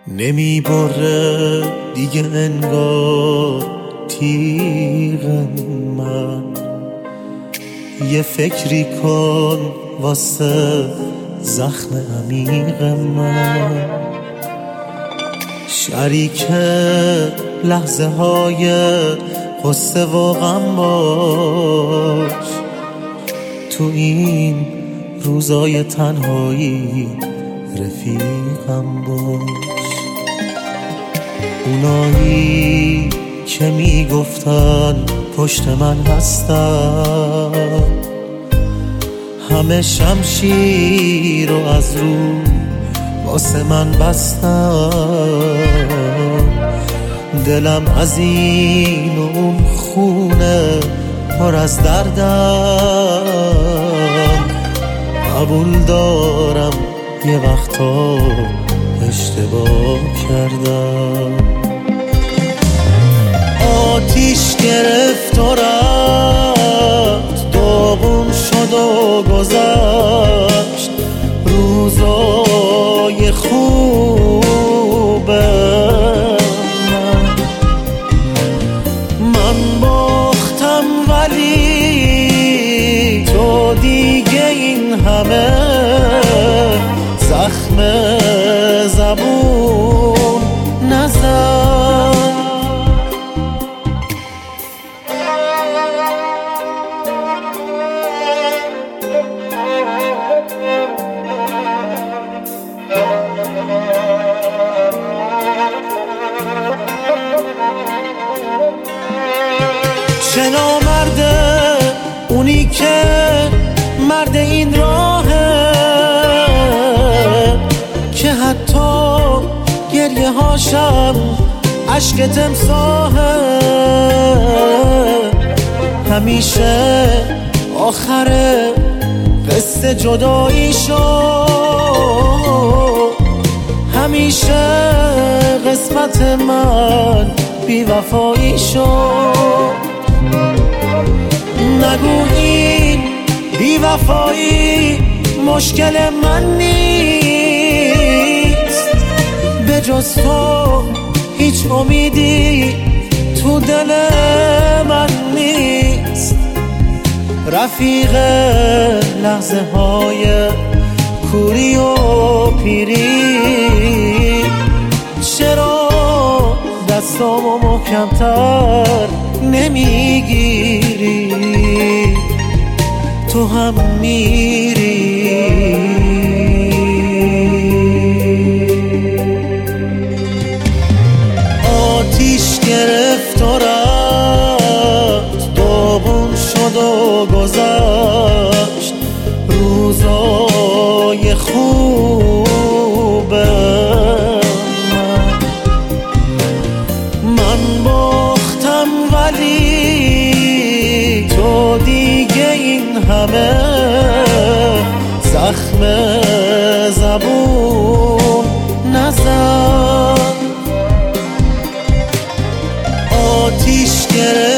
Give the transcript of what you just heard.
نمی بره دیگه انگار تیغ من. یه فکری کن واسه زخم عمیق من. شریک لحظه های غصه و غم باش، تو این روزای تنهایی رفیقم باش. اونایی که میگفتن پشت من هستن، همه شمشیر رو از رو واسه من بستن. دلم از این و اون خونه پر از دردم. قبول دارم یه وقتا اشتباه کردم. آتیش گرفت و رفت، داغون شد و گذشت روزای خوبه. من باختم ولی تو دیگه این همه زخم زبون نزن. چه نامرده اونی که مرد این راهه، که حتی گریه هاشم عشق تمساحه. همیشه آخر قصه جدایی شد، همیشه قسمت من بی‌وفایی شد. نگو این بی‌وفایی مشکل من نیست، به جز تو هیچ امیدی تو دل من نیست. رفیق لحظه های کوری و پیری، چرا دستامو محکم‌تر نمیگیری؟ تو هم میری. آتیش گرفت و رفت، داغون شد و گذشت روزای خوبه. من باختم ولی تو دیگه این همه زخم زبون نزن. آتیش گرفت